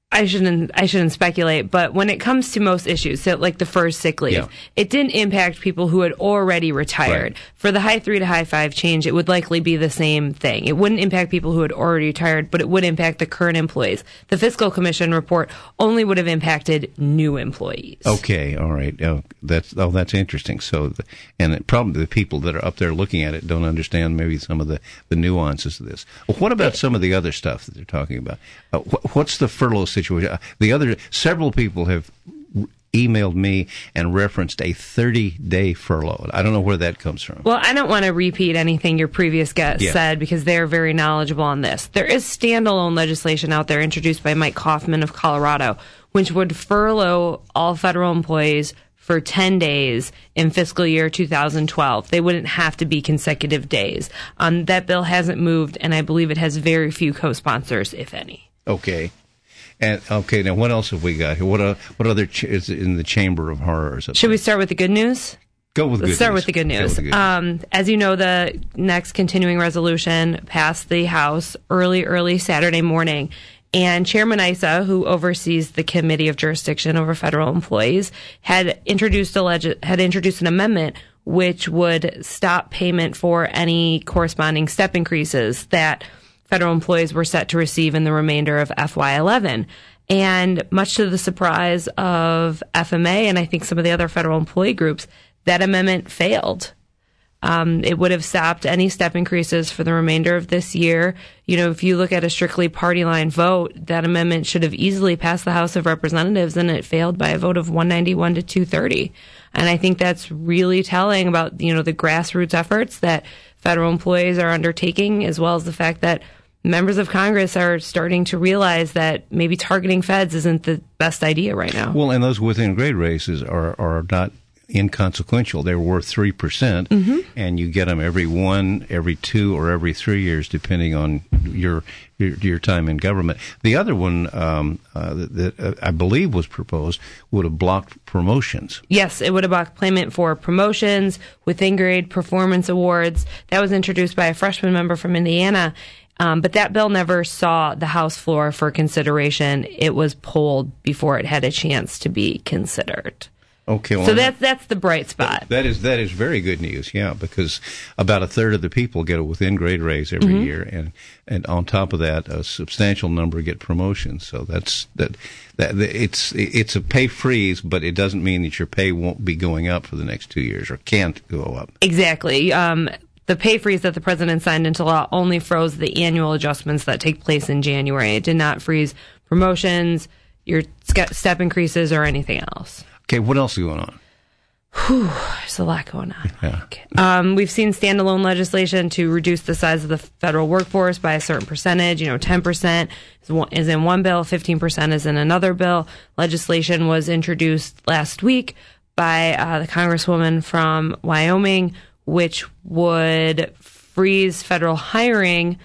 S27: I shouldn't speculate, but when it comes to most issues, so like the first sick leave, it didn't impact people who had already retired. Right. For the high 3 to high 5 change, it would likely be the same thing. It wouldn't impact people who had already retired, but it would impact the current employees. The Fiscal Commission report only would have impacted new employees.
S5: Okay, all right. That's interesting. So, and probably the people that are up there looking at it don't understand maybe some of the nuances of this. Well, what about some of the other stuff that they're talking about? What's the furlough situation? Several people have emailed me and referenced a 30-day furlough. I don't know where that comes from.
S27: Well, I don't want to repeat anything your previous guest said because they're very knowledgeable on this. There is standalone legislation out there introduced by Mike Kaufman of Colorado, which would furlough all federal employees for 10 days in fiscal year 2012. They wouldn't have to be consecutive days. That bill hasn't moved, and I believe it has very few co-sponsors, if any.
S5: Okay. And okay, now what else have we got here? What other is in the Chamber of Horrors?
S27: Should we start with the good news?
S5: Go with good news.
S27: Let's start with the good news. As you know, the next continuing resolution passed the House early Saturday morning. And Chairman Issa, who oversees the Committee of Jurisdiction over Federal Employees, had introduced an amendment which would stop payment for any corresponding step increases that federal employees were set to receive in the remainder of FY11. And much to the surprise of FMA and I think some of the other federal employee groups, that amendment failed. It would have stopped any step increases for the remainder of this year. You know, if you look at a strictly party line vote, that amendment should have easily passed the House of Representatives, and it failed by a vote of 191 to 230. And I think that's really telling about, you know, the grassroots efforts that federal employees are undertaking, as well as the fact that members of Congress are starting to realize that maybe targeting feds isn't the best idea right now.
S5: Well, and those within grade raises are not inconsequential. They're worth 3%, and you get them every 1, every 2, or every 3 years, depending on your time in government. The other one that I believe was proposed would have blocked promotions.
S27: Yes, it would have blocked payment for promotions, within grade performance awards. That was introduced by a freshman member from Indiana. But that bill never saw the House floor for consideration. It was pulled before it had a chance to be considered.
S5: Okay, well,
S27: so that's the bright spot.
S5: That is very good news, because about a third of the people get a within grade raise every year, and on top of that, a substantial number get promotions. So it's a pay freeze, but it doesn't mean that your pay won't be going up for the next 2 years or can't go up.
S27: Exactly. The pay freeze that the president signed into law only froze the annual adjustments that take place in January. It did not freeze promotions, your step increases, or anything else.
S5: Okay, what else is going on?
S27: There's a lot going on. Yeah. We've seen standalone legislation to reduce the size of the federal workforce by a certain percentage. 10% is in one bill, 15% is in another bill. Legislation was introduced last week by the Congresswoman from Wyoming, which would freeze federal hiring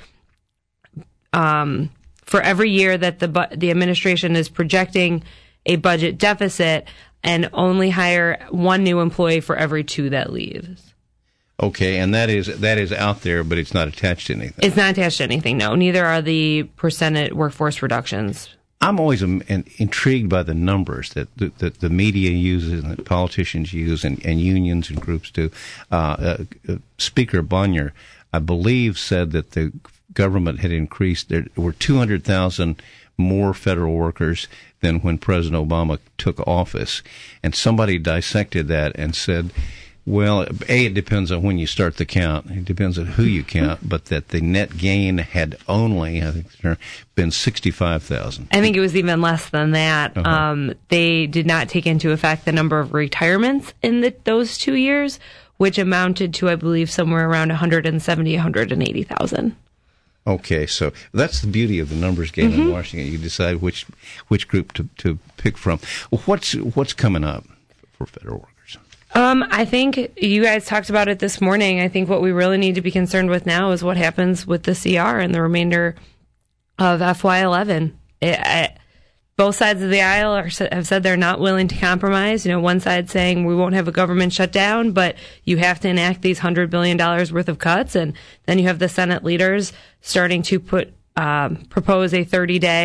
S27: for every year that the administration is projecting a budget deficit, and only hire one new employee for every 2 that leaves.
S5: Okay, and that is out there, but it's not attached to anything.
S27: It's not attached to anything, no. Neither are the percentage workforce reductions.
S5: I'm always intrigued by the numbers that the media uses and that politicians use and unions and groups do. Speaker Bonner, I believe, said that the government had increased. There were 200,000 more federal workers than when President Obama took office. And somebody dissected that and said, well, it depends on when you start the count. It depends on who you count, but that the net gain had only, I think, been 65,000.
S27: I think it was even less than that. They did not take into effect the number of retirements in those 2 years, which amounted to, I believe, somewhere around 170,000, 180,000.
S5: Okay, so that's the beauty of the numbers game in Washington. You decide which group to pick from. What's coming up for federal workers?
S27: I think you guys talked about it this morning. I think what we really need to be concerned with now is what happens with the CR and the remainder of FY11. Both sides of the aisle have said they're not willing to compromise. One side saying we won't have a government shutdown, but you have to enact these $100 billion worth of cuts. And then you have the Senate leaders starting to propose a 30-day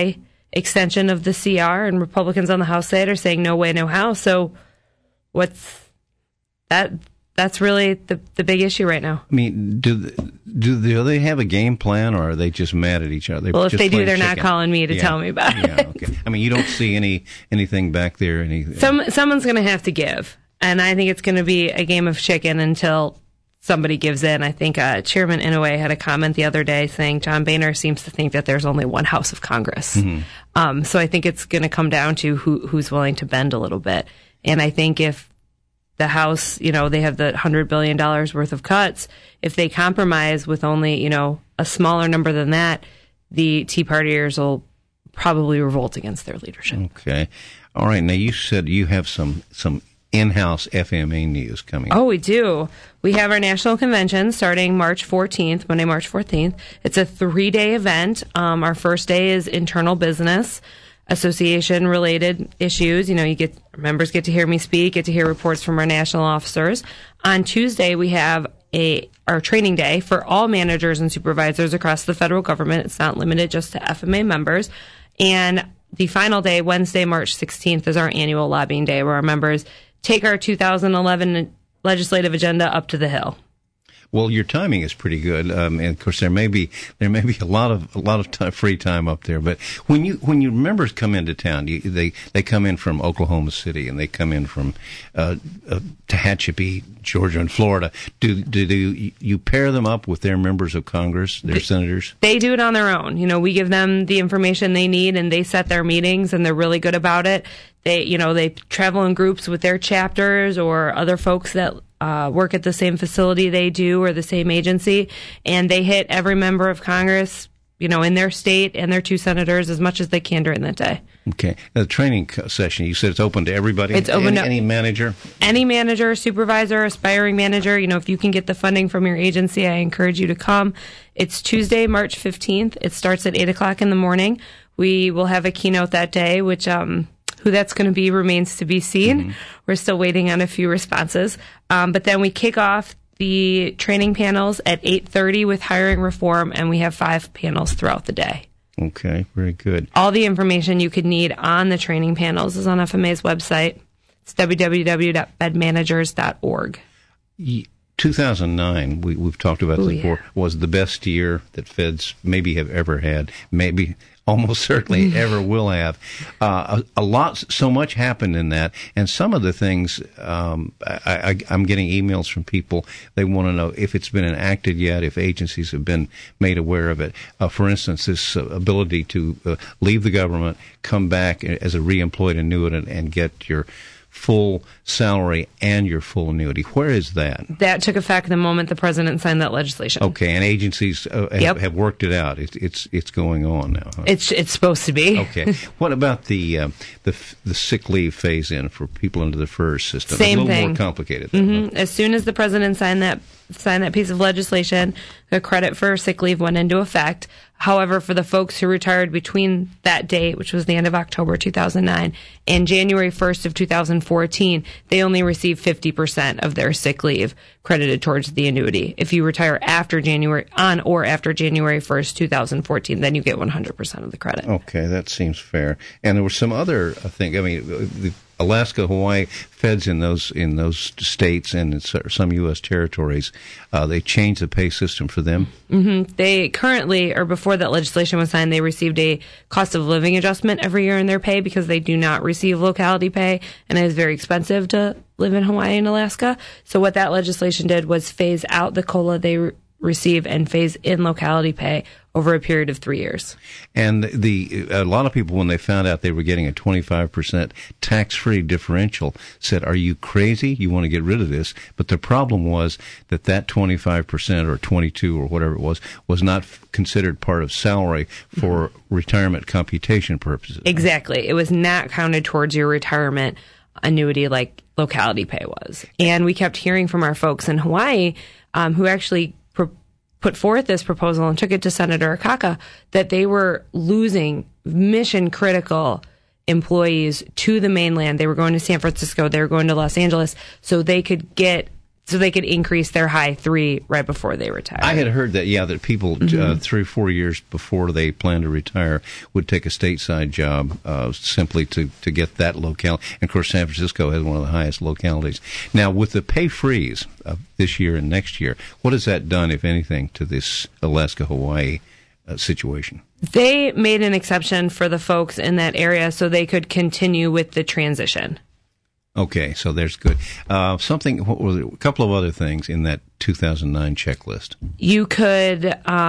S27: extension of the CR, and Republicans on the House side are saying no way, no how. So what's that? That's really the big issue right now.
S5: I mean, do they have a game plan, or are they just mad at each other?
S27: Well, if they do, they're not calling me to tell me about it.
S5: Yeah, okay. I mean, you don't see anything back there.
S27: Someone's going to have to give, and I think it's going to be a game of chicken until somebody gives in. I think Chairman Inouye had a comment the other day saying John Boehner seems to think that there's only one house of Congress. Mm-hmm. So I think it's going to come down to who's willing to bend a little bit. And I think if the House, they have the $100 billion worth of cuts, if they compromise with only, a smaller number than that, the Tea Partiers will probably revolt against their leadership.
S5: Okay. All right. Now, you said you have some in-house FMA news coming up.
S27: Oh, we do. We have our national convention starting March 14th, Monday, March 14th. It's a 3-day event. Our first day is internal business, association-related issues. Members get to hear me speak, get to hear reports from our national officers. On Tuesday, we have our training day for all managers and supervisors across the federal government. It's not limited just to FMA members. And the final day, Wednesday, March 16th, is our annual lobbying day, where our members take our 2011 legislative agenda up to the Hill.
S5: Well, your timing is pretty good, and of course there may be a lot of free time up there. But when your members come into town, they come in from Oklahoma City and they come in from Tehachapi, Georgia, and Florida. Do you pair them up with their members of Congress, their senators?
S27: They do it on their own. We give them the information they need, and they set their meetings, and they're really good about it. They travel in groups with their chapters or other folks that work at the same facility they do or the same agency, and they hit every member of Congress, in their state and their 2 senators as much as they can during that day.
S5: Okay. The training session, you said it's open to everybody?
S27: It's open to
S5: any manager?
S27: Any manager, supervisor, aspiring manager. If you can get the funding from your agency, I encourage you to come. It's Tuesday, March 15th. It starts at 8 o'clock in the morning. We will have a keynote that day, which who that's going to be remains to be seen. Mm-hmm. We're still waiting on a few responses. But then we kick off the training panels at 8:30 with hiring reform, and we have 5 panels throughout the day.
S5: Okay, very good.
S27: All the information you could need on the training panels is on FMA's website. It's www.fedmanagers.org.
S5: 2009, we've talked about this before, was the best year that feds maybe have ever had, maybe almost certainly ever will have. So much happened in that, and some of the things, I'm getting emails from people, they want to know if it's been enacted yet, if agencies have been made aware of it. For instance, this ability to leave the government, come back as a re-employed annuitant, and get your full salary and your full annuity. Where is that?
S27: That took effect the moment the president signed that legislation.
S5: Okay, and agencies have worked it out. It's going on now. Huh?
S27: It's supposed to be.
S5: Okay. What about the sick leave phase in for people under the FERS system?
S27: Same
S5: it's a little
S27: thing.
S5: More complicated.
S27: Mm-hmm. As soon as the president signed that piece of legislation, the credit for sick leave went into effect. However, for the folks who retired between that date, which was the end of October 2009, and January 1st of 2014, they only received 50% of their sick leave credited towards the annuity. If you retire after January 1st, 2014, then you get 100% of the credit.
S5: Okay, that seems fair. And there were some other things. I mean, the Alaska, Hawaii, feds in those states and in some U.S. territories, they changed the pay system for them.
S27: Mm-hmm. They currently, or before that legislation was signed, they received a cost of living adjustment every year in their pay because they do not receive locality pay, and it is very expensive to live in Hawaii and Alaska. So what that legislation did was phase out the COLA they receive and phase in locality pay over a period of 3 years.
S5: And a lot of people, when they found out they were getting a 25% tax-free differential, said, "Are you crazy? You want to get rid of this?" But the problem was that 25% or 22 or whatever it was not considered part of salary for retirement computation purposes.
S27: Exactly. It was not counted towards your retirement annuity like locality pay was. And we kept hearing from our folks in Hawaii who actually put forth this proposal and took it to Senator Akaka that they were losing mission-critical employees to the mainland. They were going to San Francisco. They were going to Los Angeles so they could get so they could increase their high 3 right before they retire.
S5: I had heard that, that people 3 or 4 years before they plan to retire would take a stateside job simply to get that locale. And, of course, San Francisco has one of the highest localities. Now, with the pay freeze this year and next year, what has that done, if anything, to this Alaska-Hawaii situation?
S27: They made an exception for the folks in that area so they could continue with the transition.
S5: Okay, so there's good. What was it? A couple of other things in that 2009 checklist.
S27: You could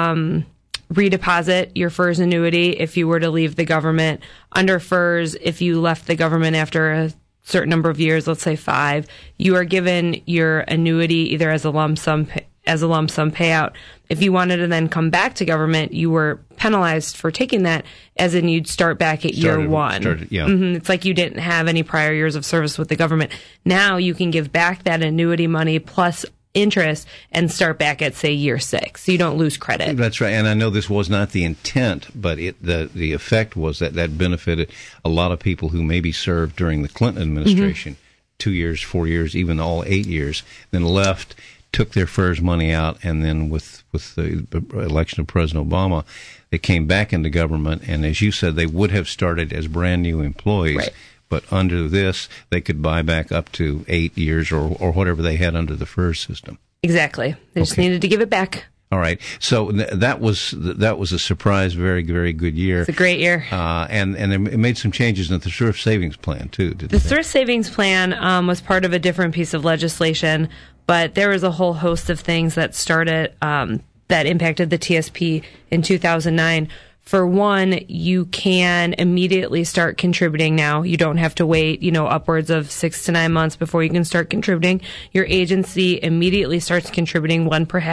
S27: redeposit your FERS annuity if you were to leave the government. Under FERS, if you left the government after a certain number of years, let's say 5, you are given your annuity either as a lump sum payout. If you wanted to then come back to government, you were penalized for taking that, as in you'd start back at year 1. It's like you didn't have any prior years of service with the government. Now you can give back that annuity money plus interest and start back at, say, year 6. So you don't lose credit.
S5: That's right. And I know this was not the intent, but the effect was that benefited a lot of people who maybe served during the Clinton administration, 2 years, 4 years, even all 8 years, then left, took their FERS money out, and then with the election of President Obama, they came back into government, and as you said, they would have started as brand new employees.
S27: Right.
S5: But under this, they could buy back up to 8 years or whatever they had under the FERS system.
S27: Exactly. They just needed to give it back.
S5: All right. So that was a surprise, very, very good year.
S27: It's a great year.
S5: And it made some changes in the thrift savings plan, too.
S27: The thrift savings plan was part of a different piece of legislation, but there was a whole host of things that started that impacted the TSP in 2009. For one, you can immediately start contributing now. You don't have to wait, upwards of 6 to 9 months before you can start contributing. Your agency immediately starts contributing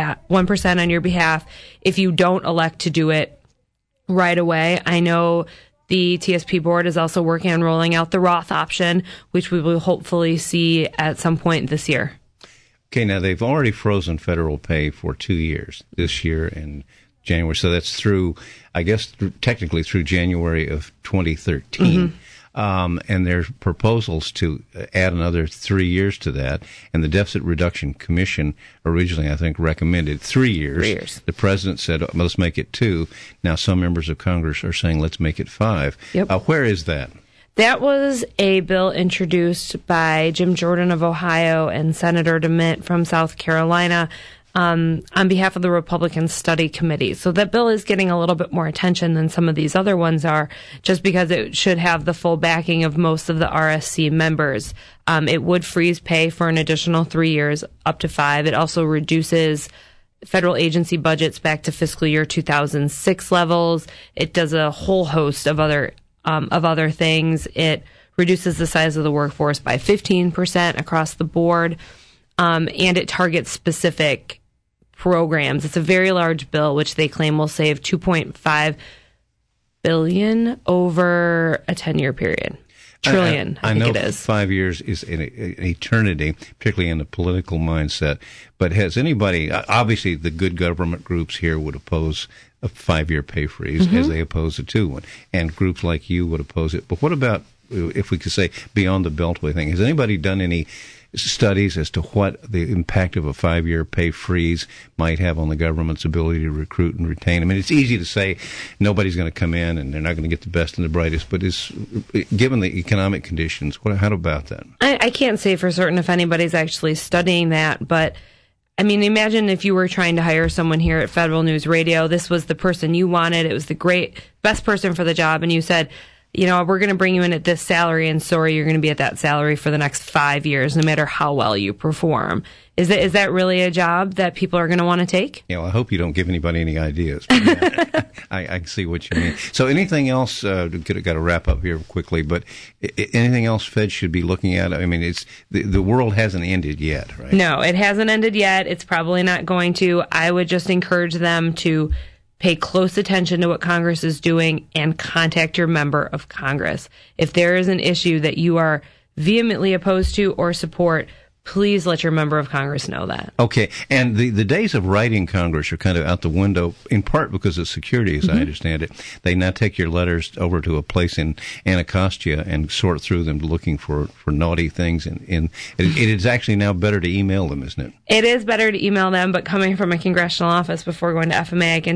S27: 1% on your behalf if you don't elect to do it right away. I know the TSP board is also working on rolling out the Roth option, which we will hopefully see at some point this year.
S5: Okay, now they've already frozen federal pay for 2 years, this year and January. So that's technically through January of 2013. And there's proposals to add another 3 years to that. And the Deficit Reduction Commission originally, I think, recommended 3 years.
S27: 3 years.
S5: The president said, let's make it 2. Now some members of Congress are saying, let's make it 5.
S27: Yep.
S5: Where is that?
S27: That was a bill introduced by Jim Jordan of Ohio and Senator DeMint from South Carolina on behalf of the Republican Study Committee. So that bill is getting a little bit more attention than some of these other ones are, just because it should have the full backing of most of the RSC members. It would freeze pay for an additional 3 years, up to 5. It also reduces federal agency budgets back to fiscal year 2006 levels. It does a whole host of other things. It reduces the size of the workforce by 15% across the board, and it targets specific programs. It's a very large bill, which they claim will save $2.5 billion over a 10-year period. Trillion, I think it is.
S5: 5 years is an eternity, particularly in the political mindset. But has anybody, obviously the good government groups here would oppose a 5-year pay freeze as they oppose a 2-1. And groups like you would oppose it. But what about, if we could say, beyond the Beltway thing? Has anybody done any studies as to what the impact of a 5-year pay freeze might have on the government's ability to recruit and retain? I mean, it's easy to say nobody's going to come in and they're not going to get the best and the brightest, but given the economic conditions, how about that?
S27: I can't say for certain if anybody's actually studying that, but I mean, imagine if you were trying to hire someone here at Federal News Radio. This was the person you wanted. It was the best person for the job, and you said, we're going to bring you in at this salary, and sorry, you're going to be at that salary for the next 5 years, no matter how well you perform. Is that really a job that people are going to want to take?
S5: I hope you don't give anybody any ideas. I see what you mean. So anything else, got to wrap up here quickly, but anything else Fed should be looking at? I mean, it's the world hasn't ended yet, right?
S27: No, it hasn't ended yet. It's probably not going to. I would just encourage them to pay close attention to what Congress is doing and contact your member of Congress. If there is an issue that you are vehemently opposed to or support, please let your member of Congress know that.
S5: Okay, and the days of writing Congress are kind of out the window, in part because of security, as I understand it. They now take your letters over to a place in Anacostia and sort through them looking for naughty things, and it is actually now better to email them, isn't it?
S27: It is better to email them, but coming from a congressional office before going to FMA, I can